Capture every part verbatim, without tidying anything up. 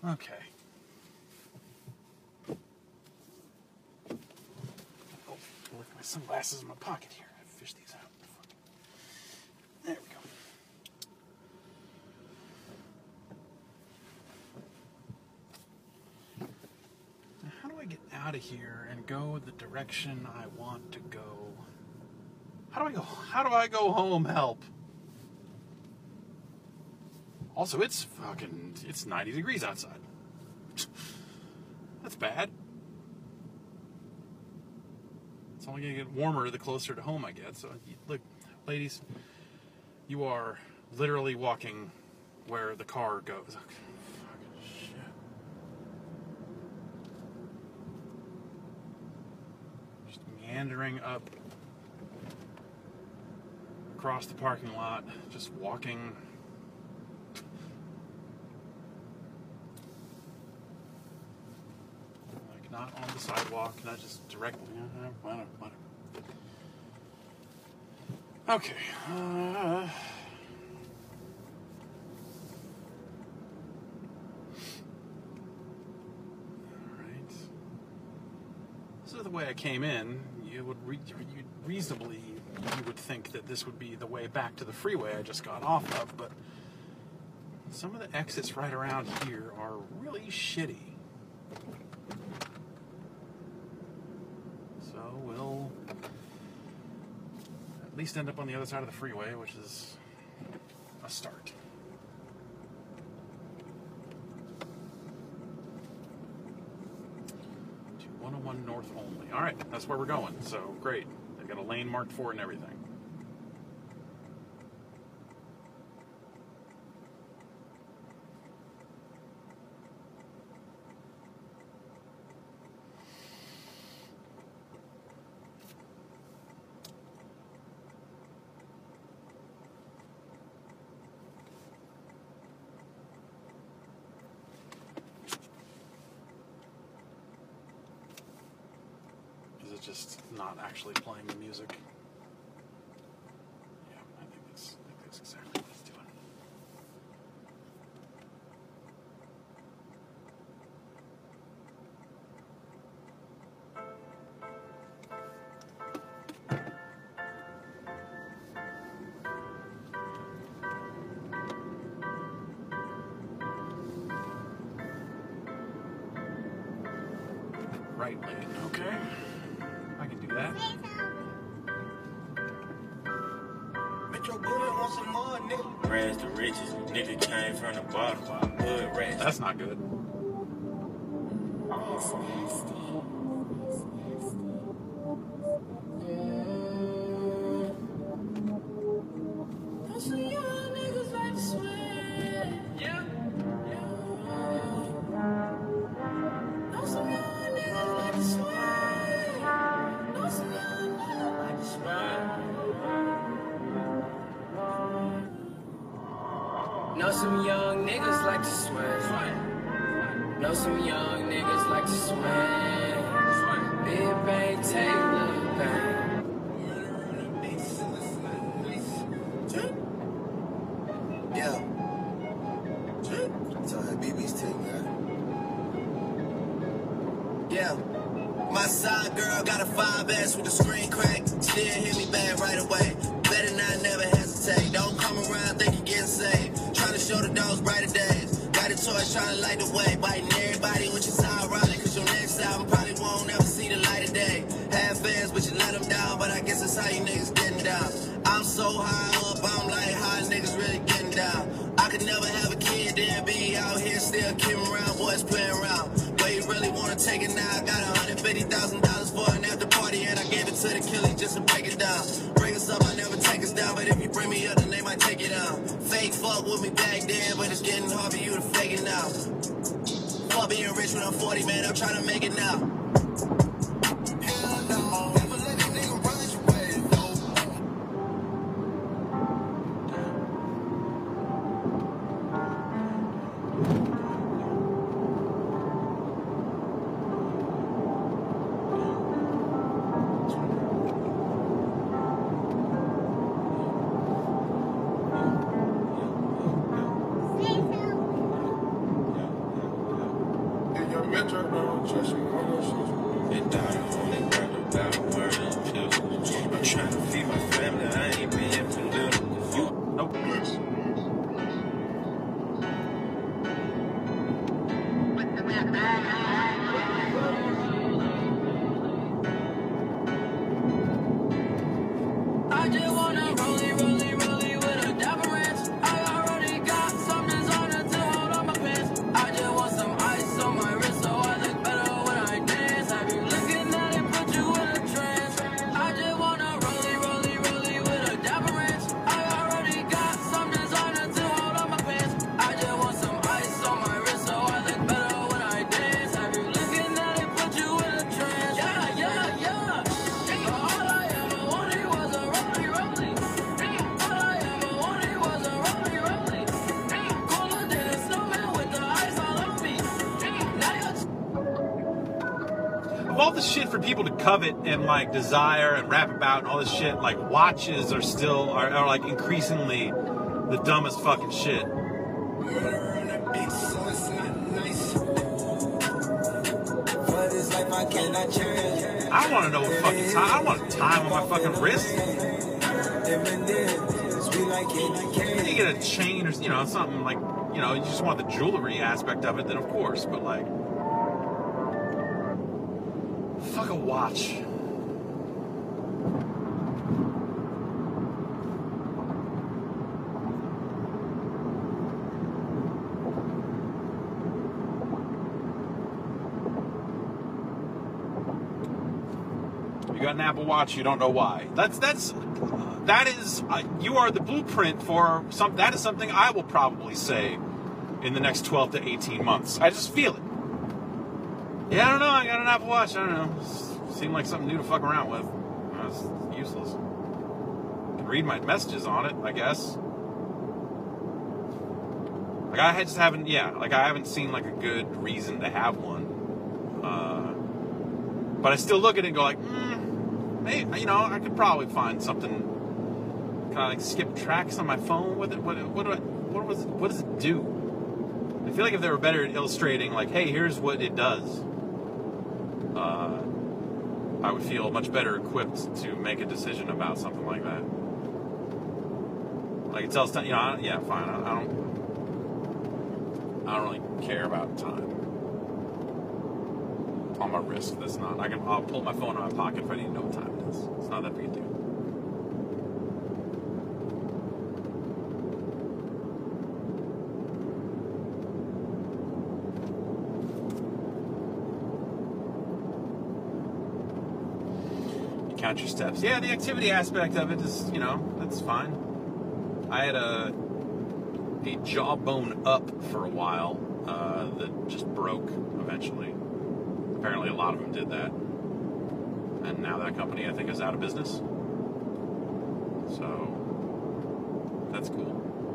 Okay. Oh, with my sunglasses in my pocket here. I fish these out. There we go. Now, how do I get out of here and go the direction I want to go? How do I go? How do I go home? Help. Also, it's fucking, it's ninety degrees outside. That's bad. It's only going to get warmer the closer to home I get. So, look, ladies, you are literally walking where the car goes. Okay. Fucking shit. Just meandering up across the parking lot, just walking. Like, not on the sidewalk, not just directly. Uh, whatever, whatever. Okay. Uh, Alright. So the way I came in, you would re- you reasonably you would think that this would be the way back to the freeway I just got off of, but some of the exits right around here are really shitty. So we'll at least end up on the other side of the freeway, which is a start. To one oh one North only. Alright, that's where we're going, so great. They've got a lane marked for it and everything. Just not actually playing the music. Yeah, I think that's, I think that's exactly what it's doing. Right lane, okay. I can do that. Rags to riches, nigga came from the bottom. Hood rats. That's not good. That's nasty. That's some young niggas like to swear. Yeah. That's some young niggas like to swear. That's some young niggas like to swear. Know some young niggas like to swear. Know some young niggas like to swear. Big bang, take little bang. Yeah. So that B B's take that. Yeah. My side girl got a five S with the screen cracked. Still hit me back right away. Better not never hesitate. Don't come around think you getting saved. Trying to show the dogs brighter days. Got a torch trying to light the way. Biting everybody, which is ironic. Cause your next album probably won't ever see the light of day. Have fans, but you let them down. But I guess that's how you niggas getting down. I'm so high up, I'm like, how niggas really getting down? I could never have a kid, then be out here still kidding around, boys playing around. But you really wanna take it now? I got one hundred fifty thousand dollars for an after party, and I gave it to the killer just to break it down. Bring us up, I never take us down, but if you bring me up, then they might take it down. Fake fuck with me back then, but it's getting hard for you to fake it now. Fuck being rich when I'm forty, man, I'm trying to make it now. the shit for people to covet and like desire and rap about and all this shit, like watches are still are, are like increasingly the dumbest fucking shit. I don't want to know what fucking time. I don't want time on my fucking wrist. You get a chain or you know something like you know you just want the jewelry aspect of it, then of course. But like, fuck a watch. You got an Apple Watch, you don't know why. That's that's that is uh, you are the blueprint for some. That is something I will probably say in the next twelve to eighteen months. I just feel it. Yeah, I don't know. I got an Apple Watch. I don't know. Seemed like something new to fuck around with. Uh, it's useless. I can read my messages on it, I guess. Like I just haven't. Yeah, like I haven't seen like a good reason to have one. Uh, but I still look at it and go like. Mm, Maybe, you know, I could probably find something. Kind of like skip tracks on my phone with it. What, what do I? What was? What does it do? I feel like if they were better at illustrating, like, hey, here's what it does. Uh, I would feel much better equipped to make a decision about something like that. Like it tells time, you know, I, yeah, fine. I, I don't. I don't really care about time. On my wrist, that's not. I can. I'll pull my phone out of my pocket if I need to know what time it is. It's not that big a deal. You count your steps. Yeah, the activity aspect of it is, you know, that's fine. I had a a jawbone up for a while uh, that just broke eventually. Apparently a lot of them did that. And now that company, I think, is out of business. So, that's cool.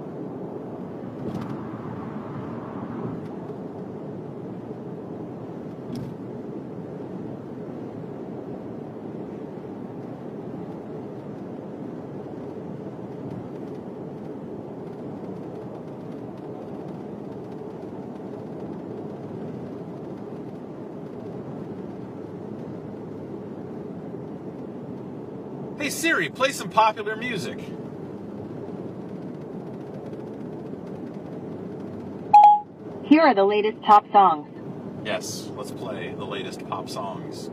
Hey Siri, play some popular music. Here are the latest top songs. Yes, let's play the latest pop songs.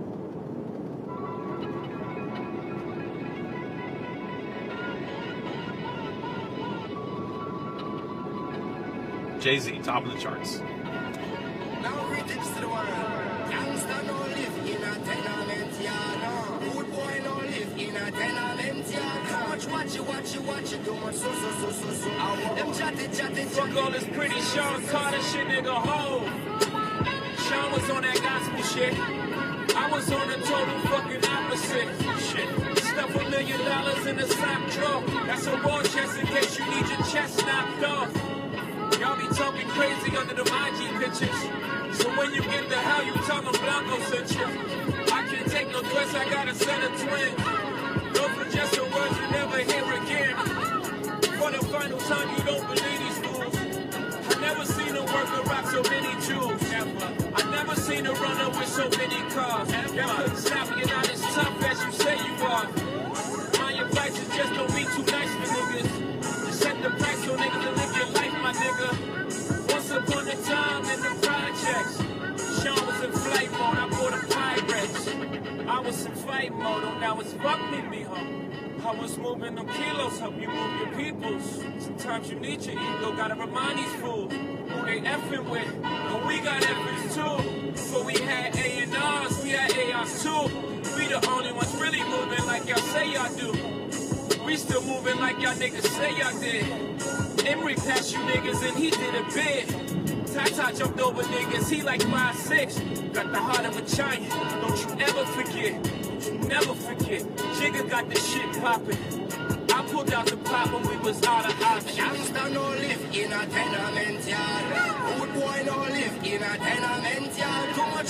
Jay-Z, top of the charts. Now greetings to the world. Youngster no live in a tenement yard. Good boy no live in a tenement yard. Too much watch you, watch you, watch you. Too much so, so, so, so, so. Them chatty, chatty, Fuck all this pretty Sean Carter shit, nigga, ho. Sean was on that gospel shit. I was on the total fucking opposite. Shit. Stuff a million dollars in a sock drawer. That's a war chest in case you need your chest knocked off. Y'all be talking crazy under the I G pictures. So when you get the hell, you tell them Blanco sent you. I can't take no threats, I got a set of twins. No suggestion words you never hear again. For the final time, you don't believe these fools. I never seen a worker rock so many jewels. Ever. I never seen a runner with so many cars. Y'all couldn't stop me, you're not as tough as you say you are. My advice is just don't be too nice to niggas. Just set the price so niggas can live your life, my nigga. Once upon a time in the projects, Sean was in flight mode, I bought a Pyrex. I was in fight mode, oh, now it's fuck me, me, huh? I was moving them kilos, help you move your peoples. Sometimes you need your ego, gotta remind these fools who they effing with. But we got effers too. Before we had A and R's, we had A Rs too. We the only ones really moving like y'all say y'all do. We still moving like y'all niggas say y'all did. Emery passed you niggas and he did a bid. Tata jumped over niggas, he like five six. Got the heart of a giant, don't you ever forget. Don't you never forget. Jigga got the shit poppin'. I pulled out the pop when we was out of options. Youngster no live in a tenement yard. Good boy no live in a tenement yard. Too much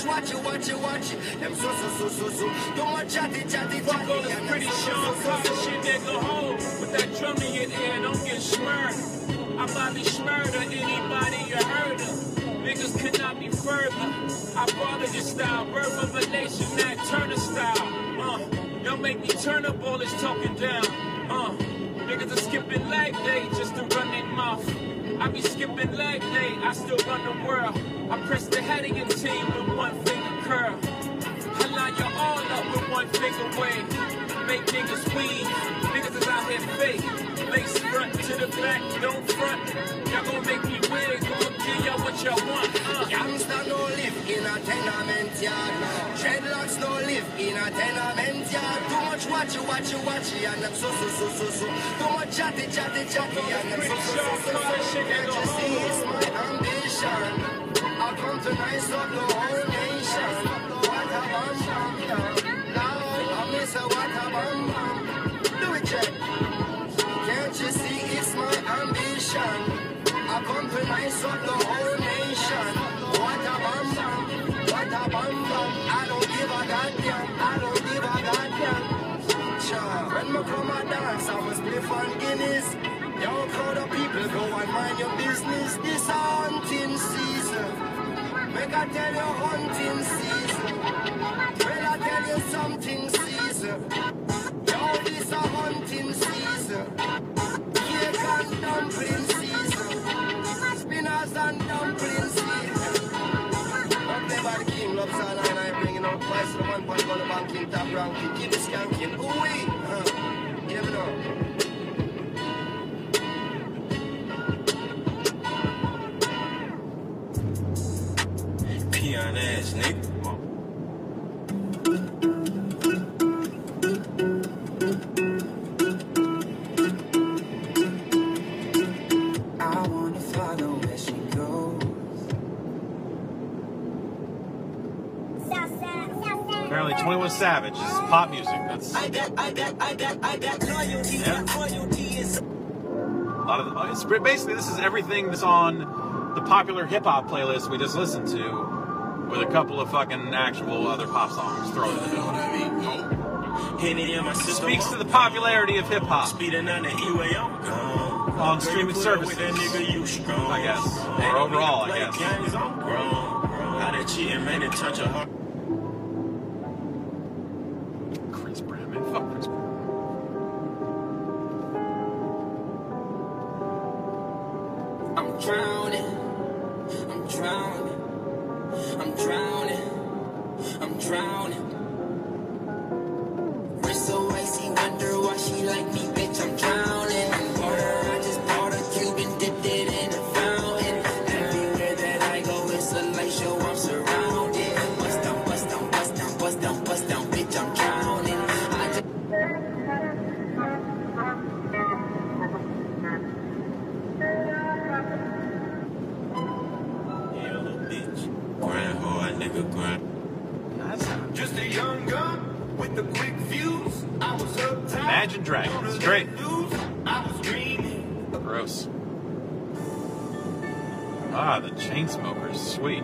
much watch it, watch it, watch it. Them so so so so so. Too much chatty chatty Fuck all chatty. this And pretty them so, Sean so, so, Carter so. shit, nigga, home. With that drum in your ear, don't get smurred. I Bobby Schmurder, anybody you heard of. Niggas could not be further. I bothered your style, birth of a nation, that Turner style. Uh, y'all make me turn up all this talking down. Uh, niggas are skipping leg day just to run their mouth. I be skipping leg day, I still run the world. I press the head of your team with one finger curl. I line you all up with one finger wave. Make niggas weave, niggas is out here fake. Lace front to the back, don't front. Y'all gon' make me wig, gon' give y'all what y'all want. Uh. Youngster no live in a tenement yard. Dreadlocks no live in a tenement yard. Too much watch you, watch you, watch you, and them so so so so so. Too much chatty chatty chatty, and them so so so so so. Can't you see it's my ambition? I'll come to nice up the whole nation. What a bum bum. Now I miss a what a bum bum. Do it, Jack. Can't you see it's my ambition? I come to nice up the whole nation. What a bum bum, what a bum bum. I don't give a goddamn, I don't give a goddamn. Sure, when me come and dance, I must play fun Guinness. Young crowd of people, go and mind your business. This a hunting season. Make I tell you hunting season. Well, I tell you something season. Yo, this a hunting season. Cake and dumpling season. Spinners and dumpling season. Up there by the King Loves all and I bringing out twice the one point on the banking top ranking. Give it skanking. Ooh wee. Huh. Give it up. Peon ass nigga. I wanna follow where she goes. Apparently, twenty-one Savage is pop music. That's I got, I got, I got, I got loyalty. Yeah. Loyalty is a lot of the, it's basically this is everything that's on the popular hip hop playlist we just listened to, with a couple of fucking actual other pop songs thrown in the Henny in my system. Speaks to the popularity of hip hop Speeding on the E-way, I'm gone. on streaming Girl, you put up services, with that nigga, you strong. I guess, Ain't or no overall, nigga I play guess. games, I'm grown. How that cheating made it touch a heart. Chris Brown, man, fuck Chris Brown. I'm drowning. I'm drowning. I'm drowning. I'm drowning. Wrist so icy, wonder why she like me, bitch. I'm drowning. Water, I just bought a Cuban, dipped it in a fountain. Everywhere that I go, it's a light show. I'm surrounded. Bust down, bust down, bust down, bust down, bust down, bitch. I'm drowning. I just Yeah, little bitch. Grind hard, nigga, grind. That's Just a young gun with the quick fuse. I was uptight. Imagine Dragons. Great. I was dreaming. Gross. Ah, the Chainsmokers, sweet.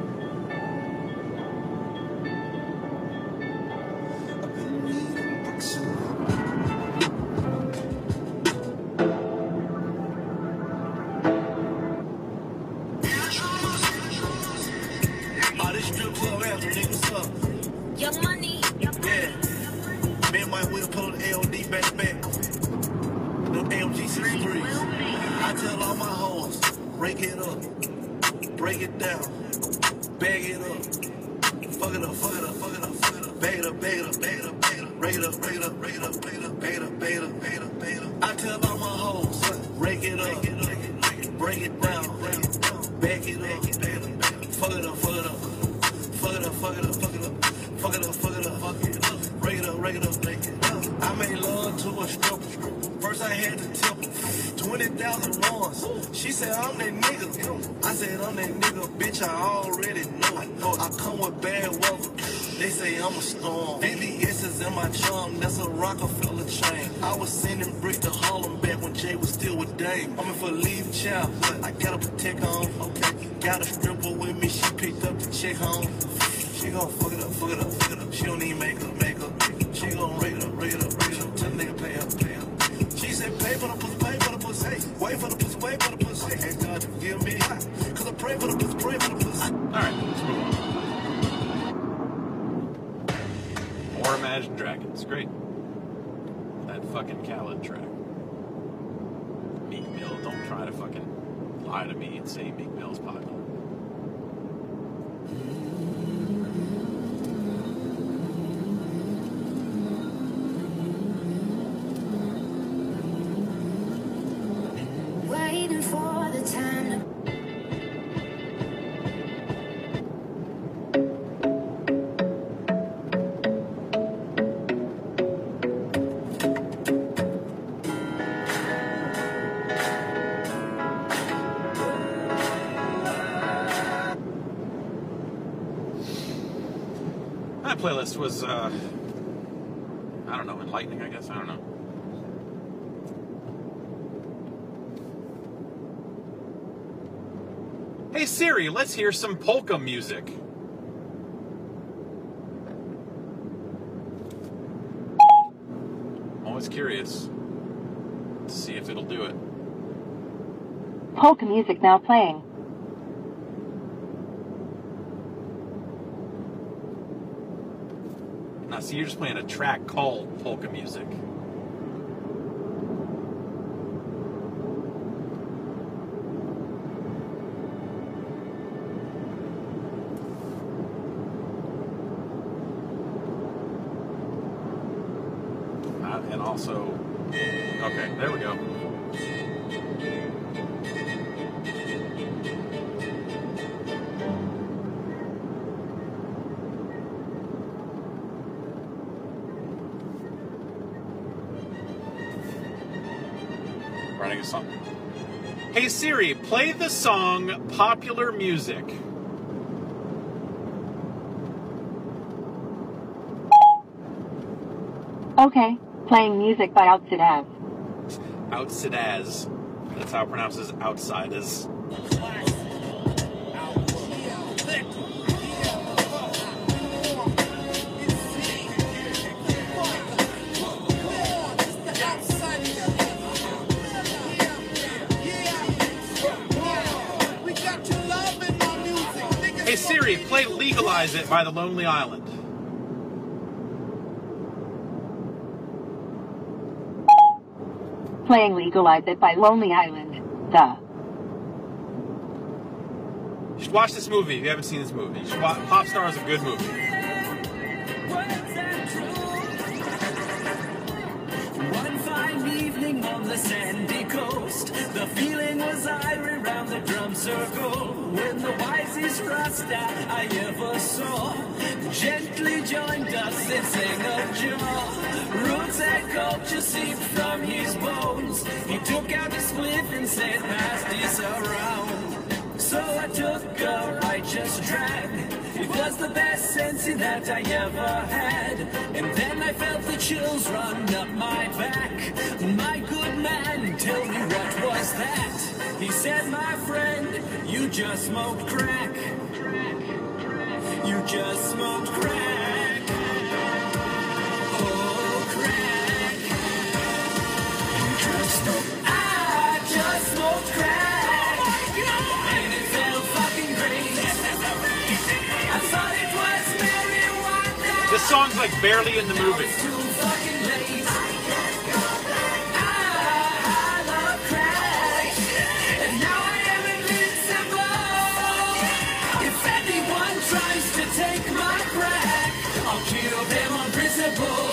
All this strip club anthem, niggas up. Your money. Yeah. Me and my wheel pull the L D back to back. The A M G sixty-threes. I tell all my hoes, break it up, break it down, bag it up, fuck it up, fuck it up, fuck it up, fuck it up, bag it up, bag it up, bag it up, bag it up, break it up, break it up, break it up, break it up, bag it up, bag it up, bag it up, bag it up. I tell all my hoes, break it up, break it down, bag it up, bag it up, fuck it up, fuck it up, fuck it up, fuck it up, fuck it up, fuck it up, fuck it up, fuck it up, break it up, break it up, break it up. I made love to a stripper. First I had to tip her twenty thousand ones. She said I'm that nigga. I said I'm that nigga, bitch. I already know. I know I come with bad weather. They say I'm a storm. V V S is in my charm. That's a Rockefeller chain. I was sending brick to Harlem back when Jay was still with Dame. I'm in for leave child, but I gotta protect on. Okay, got a stripper with me. She picked up the check home. She gon' fuck it up, fuck it up, fuck it up. She don't need makeup, makeup. She gon' rake it up, rake it up, rake it up. Tell the nigga pay up, pay up. She said pay for the pussy, pay for the pussy. Hey, wait for the pussy, wait for the pussy. And God forgive me, cause I pray for the pussy, pray for the pussy. Alright, let's move on. More Imagine Dragons. Great. That fucking Khaled track. Meek Mill, don't try to fucking lie to me and say Meek Mill's popular. Waiting for the time to That playlist was, uh, I don't know, enlightening, I guess. I don't know. Hey Siri, let's hear some polka music. I'm always curious to see if it'll do it. Polka music now playing. Now, see, you're just playing a track called polka music. Uh, and also, okay, there we go. Writing a song. Hey Siri, play the song Popular Music. Okay, playing music by Outsidaz. Outsidaz. That's how it pronounces outside as. Hey Siri, play Legalize It by The Lonely Island. Playing Legalize It by Lonely Island. Duh. You should watch this movie if you haven't seen this movie. You should watch, Popstar is a good movie. One fine evening on the sandy coast, the feeling was iron round the drum circle, when the wisest Rasta I ever saw gently joined us and sang a jaw. Roots and culture seeped from his bones. He took out his spliff and said, pass this around. So I took a righteous drag. It was the best sensei that I ever had. And then I felt the chills run up my back. My good man, tell me what was that? He said, my friend, you just smoked crack. You just smoked crack. Oh, crack. You just smoked. I just smoked crack. And it felt fucking great. I thought it was marijuana. This song's like barely in the movie. It's too fucking late. I, I love crack. And now I am invincible. If anyone tries to take my crack, I'll kill them on principle.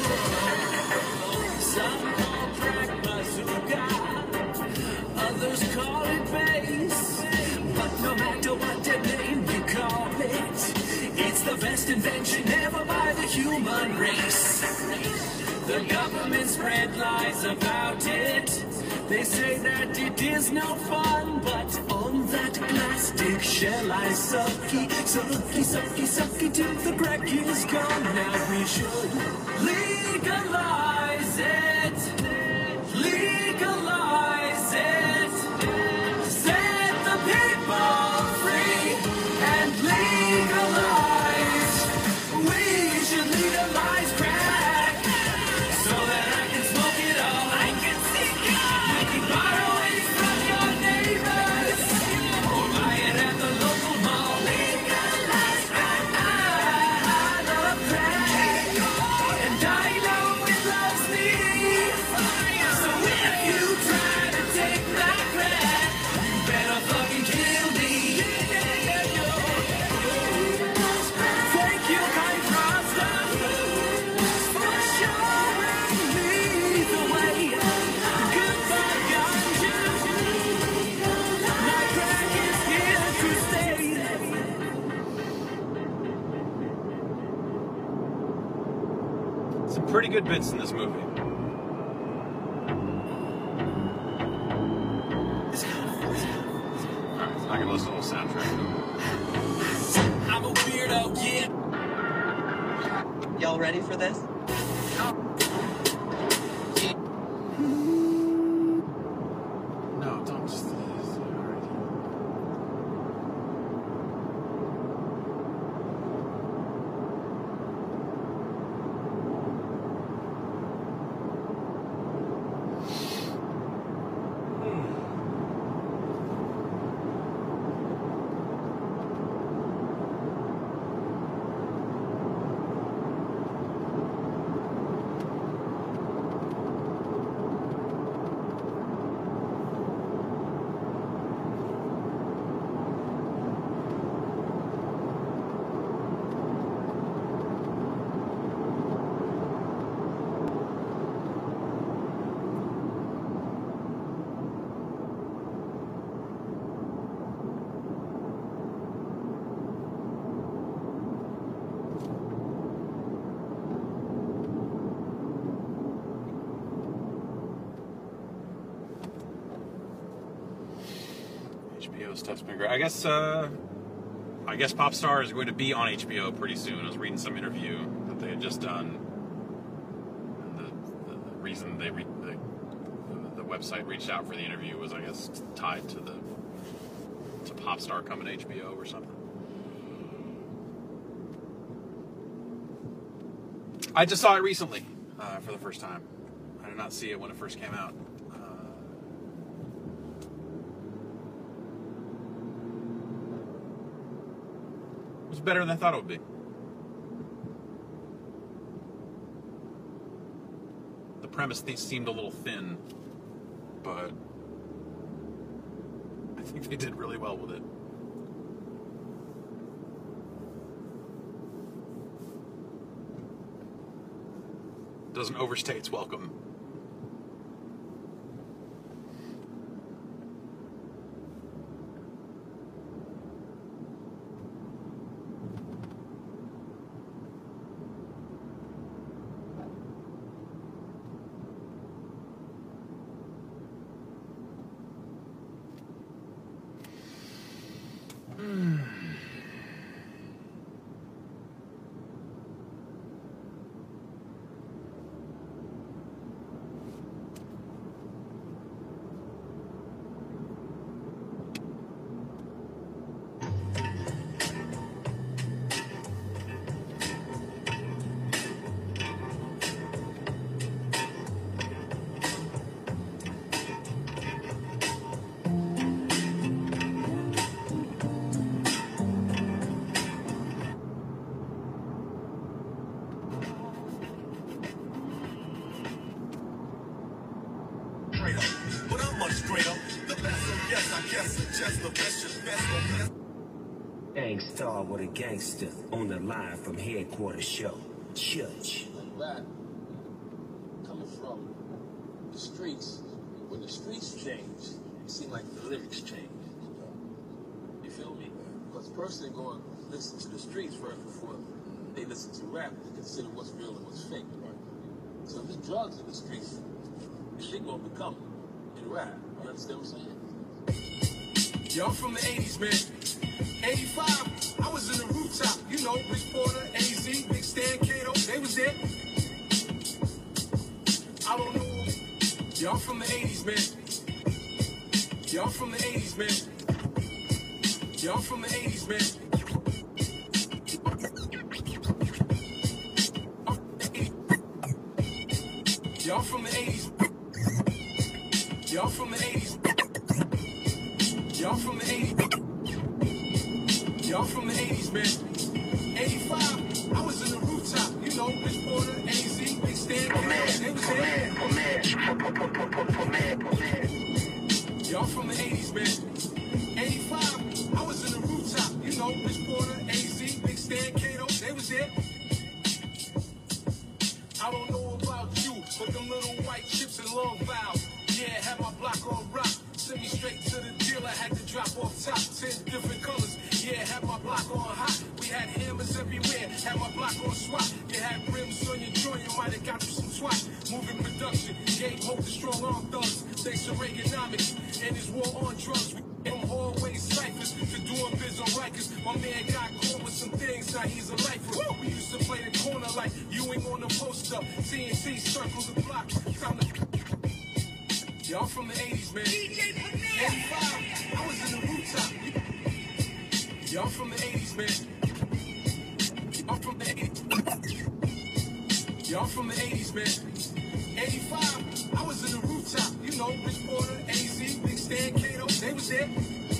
Some call crack bazooka, others call it bass. But no matter what the name you call it, it's the best invention ever by the human race. The government spread lies about it. They say that it is no fun, but on that plastic shell I sucky, sucky, sucky, sucky till the crack is gone. Now we should legalize it, legalize it, set the people free and legalize good bits in this movie. Alright, so I can listen to a little soundtrack. I'm a weirdo, yeah. Y'all ready for this? No, don't just... H B O stuff's been great. I guess, uh, I guess Popstar is going to be on H B O pretty soon. I was reading some interview that they had just done. And the, the, the reason they re- the, the, the website reached out for the interview was, I guess, tied to the to Popstar coming to H B O or something. I just saw it recently uh, for the first time. I did not see it when it first came out. It's better than I thought it would be. The premise th- seemed a little thin, but I think they did really well with it. Doesn't overstay its welcome. But I'm much greater. The best, so yes, I guess suggest the best, your best, the best. Gangstar with a gangster on the line from headquarters show. Church. Rap coming from the streets. When the streets change, it seems like the lyrics change. You feel me? Because a person going to listen to the streets first before they listen to rap to consider what's real and what's fake. Right? So if there's drugs in the streets, the shit gonna become in rap. You understand what I'm saying? Y'all from the eighties, man. eighty-five, I was in the rooftop. You know, Rich Porter, A Z, Big Stan, Kato, they was there. I don't know. Y'all from the eighties, man. Y'all from the eighties, man. Y'all from the eighties, man. Y'all from the eighties. Y'all from the eighties. Y'all from the eighties. Y'all from the eighties, man. eighty-five, I was in the rooftop. You know, Rich Porter, A Z, Big Stan, they was there. Y'all from the eighties, man. eighty-five, I was in the rooftop. You know, Rich Porter, A Z, Big Stan, Kato, they was there. I don't know about you, but them little white chips and long vowels. Yeah, had my block on rock. Sent me straight to the dealer, had to drop off top. Ten different colors. Yeah, had my block on hot. We had hammers everywhere. Had my block on swap. You had rims on your joint, you might have got you some thanks to Reaganomics and his war on drugs. We from hallway ciphers to doing biz on Rikers. My man got caught with some things, now he's a lifer. We used to play the corner like Ewing on the post up. C N C circles the block. Time to... Y'all from the eighties, man. eighty-five, I was in the rooftop. Y'all from the eighties, man. Y'all from the eighties. Y'all from the eighties, man. eighty-five, I was in the rooftop. You know, Rich Porter, A Z, Big Stan, Kato, they was there.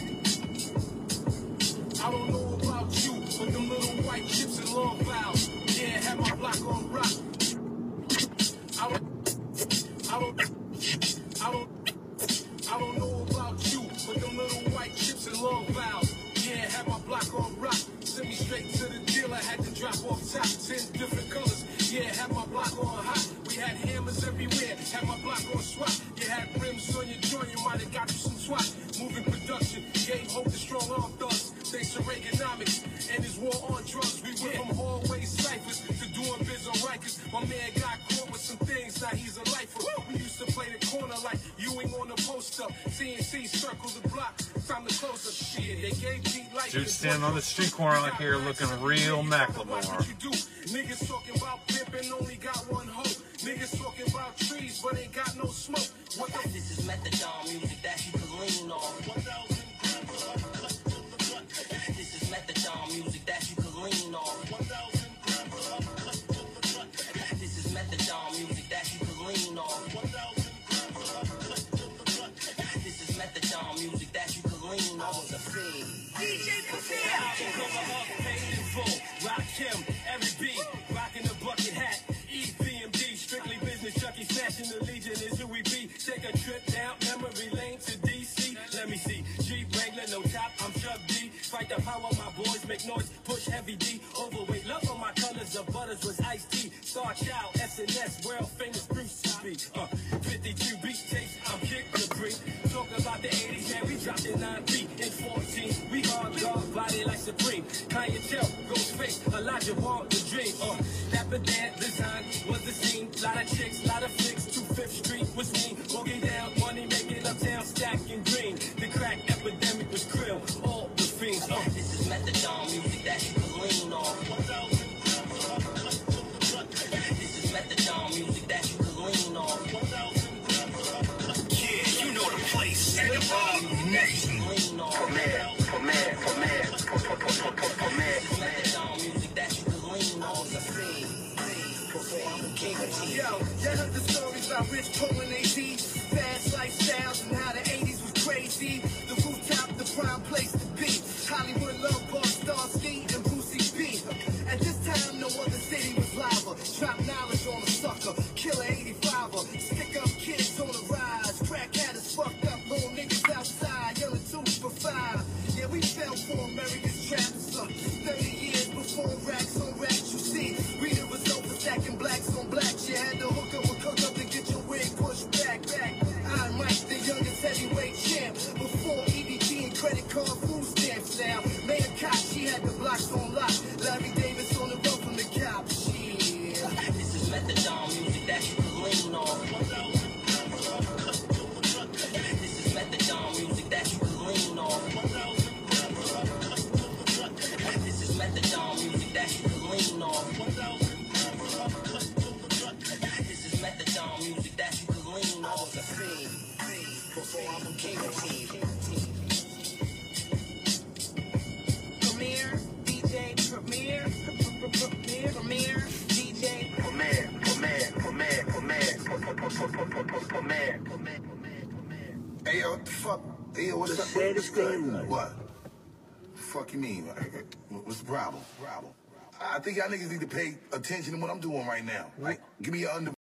I don't know about you, but them little white chips and long files. Yeah, have my block on rock. I don't, I don't, I don't, I don't know about you, but them little white chips and long files. Yeah, have my block on rock. Send me straight to the dealer, had to drop off top, ten different colors. Yeah, have my block on hot. We had hammers everywhere, had my block on swap. You had rims on your joint, you might have got you some swat. Moving production, gave hope to strong arm thugs. Thanks to Reaganomics and his war on drugs. We went from hallway ciphers to doing biz on Rikers. My man got caught with some things, now he's a lifer. We used to play the corner like Ewing on the post up. C N C circle the block, time to close up shit. They gave Pete life. Dude standing on the street corner like here looking real Macklemore. Niggas talking about pimping, only got one hoe. Niggas talking about trees, but ain't got no smoke. What the? This is methadone music that you can lean on. This is methadone music that you can lean on. This is methadone music that you can lean on. This is methadone music that you can lean on. I was a fiend. D J Premier. Paid in full. Rock him, every beat. Rocking the bucket hat. E P M D, strictly business junkie. Smashing the Legion is who we be. Take a trip down memory lane to D C. Let me see. Jeep Wrangler, no top. I'm Chuck D. Fight the power, my boys make noise. Push heavy D. Overweight. Love on my colors of butters was iced tea. Star Child, S N S, world famous Bruce B. Uh, fifty-two beat tapes. I'm kick the brick. Talk about the eighties, man. We dropped in nine feet in fourteen. We hard guard, body like Supreme. Kanye Tell, Ghostface, Elijah Wall, the dream. Uh, that pedant design was the scene. Lot of chicks, lot of flicks. To Fifth Street was me. Boogie down, money making uptown, stacking green. The crack epidemic was krill. All the fiends. Uh, this is methadone music that you can lean on. This is methadone music that you can lean on. Yeah, you know the place. Set the bar. Next. Lean on. Premier, premier, premier, premier. Methadone music that you can lean on. The fiend. Yo, you heard the stories about Rich Paul and A Z, fast lifestyles and how the eighties was crazy. The rooftop, the prime place to be. Hollywood love bar, Starsky and Brucey B. At this time, no other city was liver. Drop knowledge on a sucker, killer eighty-fiver. Stick up kids on the rise, crack addicts fucked up, little niggas outside, yelling two for five. Yeah, we fell for America's traps. Uh, Thirty years before racks on racks, you see. Read the result for stacking blacks on blacks. You had to hook up or cook up to get your wig pushed back, back. I'm Mike, the youngest heavyweight champ. Before E D T and credit card food stamps now. Mayor Cox, she had the blocks on lock. Larry Davis on the road from the cops. Yeah. This is methadone music that you can lean on. This is methadone music that you can lean on. This is methadone music that you can lean on. This is methadone music that you can lean on. I was a fiend before I became a teen. Premier, D J Premier, Premier, Premier, D J Premier, premier, premier, premier, premier, premier. Hey, yo, what the fuck? Hey, yo, what's up? What's good? What? Fuck you mean? What's the problem? Problem. I think y'all niggas need to pay attention to what I'm doing right now. Like, give me your under.